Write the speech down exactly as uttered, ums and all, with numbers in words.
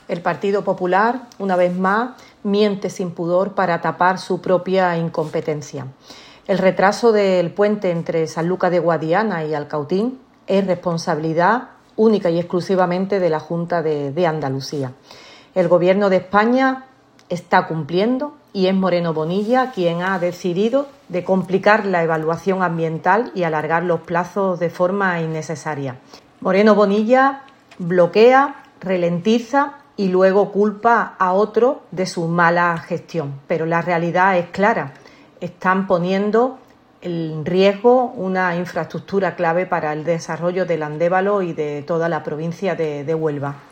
El Partido Popular, una vez más, miente sin pudor para tapar su propia incompetencia. El retraso del puente entre Sanlúcar de Guadiana y Alcautín es responsabilidad única y exclusivamente de la Junta de, de Andalucía. El Gobierno de España está cumpliendo y es Moreno Bonilla quien ha decidido de complicar la evaluación ambiental y alargar los plazos de forma innecesaria. Moreno Bonilla bloquea, ralentiza y luego culpa a otros de su mala gestión. Pero la realidad es clara. Están poniendo en riesgo una infraestructura clave para el desarrollo del Andévalo y de toda la provincia de, de Huelva.